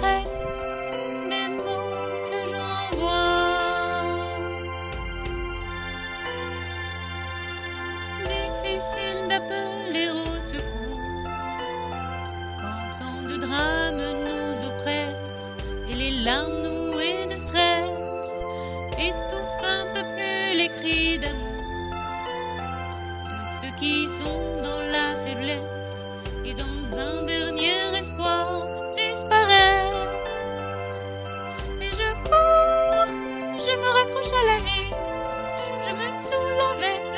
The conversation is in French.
détresse des mots que j'envoie. Difficile d'appeler au secours quand tant de drames nous oppressent et les larmes nouées de stress étouffent un peu plus les cris d'amour de ceux qui sont dans la faiblesse et dans un dernier espoir disparaissent. Et je cours, je me raccroche à la vie, je me saoule avec